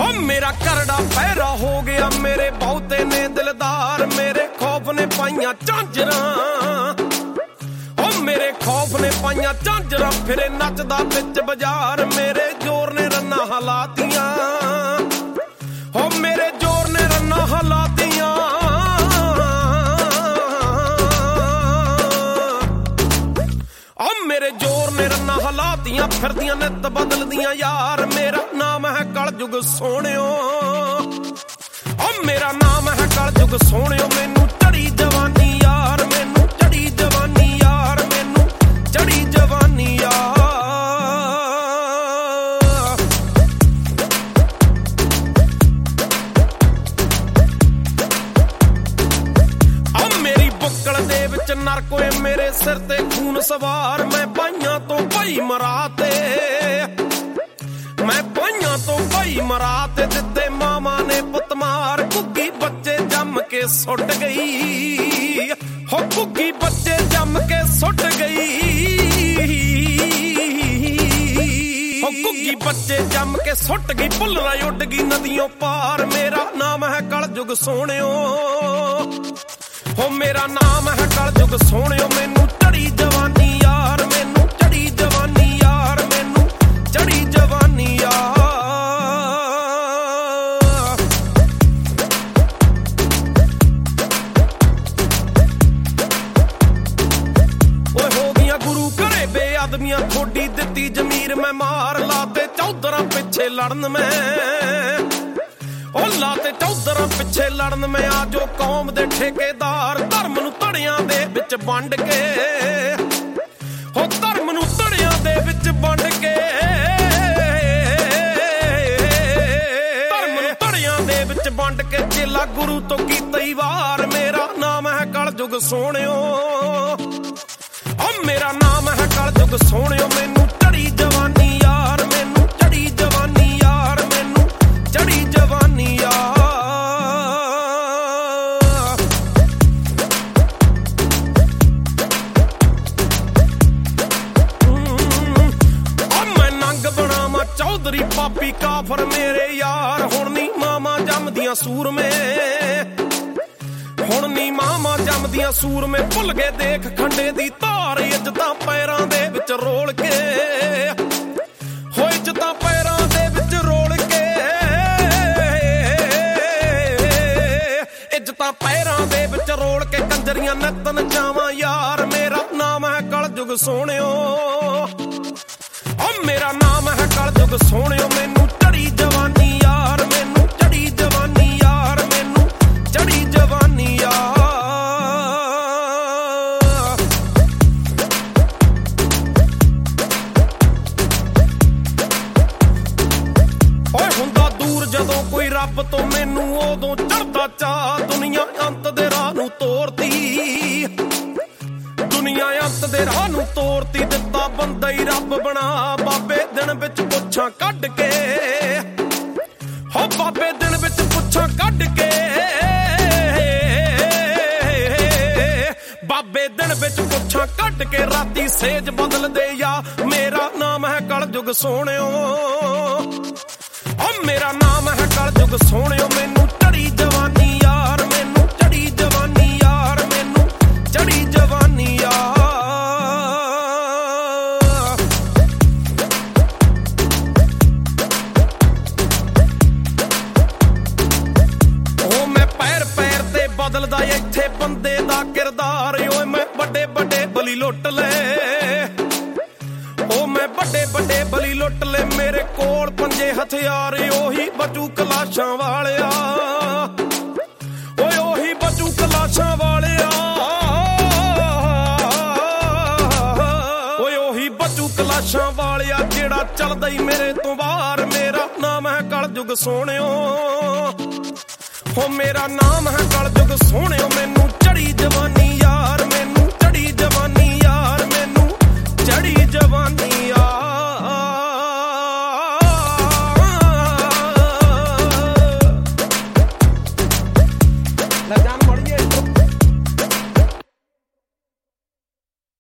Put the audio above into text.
हो मेरा करड़ा पैरा हो गया मेरे बहुते ने दिलदार मेरे खौफ ने पाइयां झांजरां हो मेरे खौफ ने पाइयां झांजरां फिरे नचदा विच बाजार मेरे जोर ने रन्ना हलातियां हो मेरे जोर ने रन्ना हलातियां ओ मेरे जोर ने रन्ना हलातियां फिरदियां नित बदलदियां यार मेरा नाम है कलयुग सोहणियो ओ मेरा नाम है कलयुग सोहणियो मैनू चढ़ी जवानी यार मैनू चढ़ी जवानी यार मैनू चढ़ी जवानी यार ओ मेरी बुक्कल दे विच नरक होए मेरे सिर ते खून सवार मैं पाइयां तो भाई मराते मैं पाइयां तो भाई मराते दिते मामा ने पुत मार कुग्गी बच्चे जम के सुट गई हो कुग्गी बच्चे जम के सुट गई हो कुग्गी बच्चे जम के सुट गई भुल्लरा उड़ गई नदियों पार मेरा नाम है कलयुग सोहणियो हो मेरा नाम है कलयुग सोहणियो मैनू चढ़ी जवानी यार मैनू चढ़ी जवानी यार मैनू चढ़ी जवानी यार ओए हो गया गुरु घरे बेअदबियां थोड़ी दित्ती जमीर मैं मार लाते चौधरां पिछे लड़न में ओ लाते चौधरां पिछे लड़न में आजो कौम दे ठेकेदार धर्म नूं धड़ियां दे विच वंड के हो धर्म नूं धड़ियां दे विच वंड के धर्म नूं धड़ियां दे विच वंड के चेला गुरु तो कीती वार मेरा नाम है कलयुग सोहणियो ओ मेरा नाम है कलयुग सोहणियो मैनू चढ़ी जवानी यार मैनू चढ़ी जवानी यार मैनू चढ़ी जवानी यार मैं नंग बनावा चौधरी पापी काफर मेरे यार हुण नी मामा जमदियां सूर में हुण नी मामा जमदियां सूर में भुल गए देख खंडे दी धार इज्जतां पैरां दे विच रोल के हो इज्जतां पैरां दे विच रोल के इज्जतां पैरां दे विच रोल के कंजरियां नतन जावां यार मेरा नाम है कलयुग सोहणियो ओ मेरा नाम है कलयुग सोहणियो मैनू चढ़ी जवानी यार मैनू चढ़ी जवानी यार मैनू चढ़ी जवानी यार ओए हुंदा दूर जदों कोई रब तो मैनू उदों चढ़दा चाह दुनिया अंत दे राह नूं तोरती दुनिया अंत दे राह नूं तोरती दित्ता बंदा ही रब बना बाबे दिन विच पुच्छां कढ के हो बाबे दिन विच पुच्छां कढ के बाबे दिन विच पुच्छां कढ के राती सेज बदल दे या मेरा नाम है कलयुग सोहणियो ओ मेरा नाम है कलयुग सोहणियो मैनू चढ़ी जवानी यार मैनू चढ़ी जवानी यार मैनू चढ़ी जवानी यार ओ मैं पैर पैर ते बदलदा इत्थे बंदे दा किरदार ओए मैं बड़े बड़े बली लुट ले ओ मैं बड़े बड़े बली लुट ले मेरे कोल पंजे हथियार ओही बचू कलाशां वालिया ओए ओही बचू कलाशां वालिया ओए ओही बचू कलाशां वालिया जेड़ा चलदा ही मेरे तो बाहर मेरा नाम है कलयुग सोहणियो हो मेरा नाम है कलयुग सोहणियो मैनू चढ़ी जवानी यार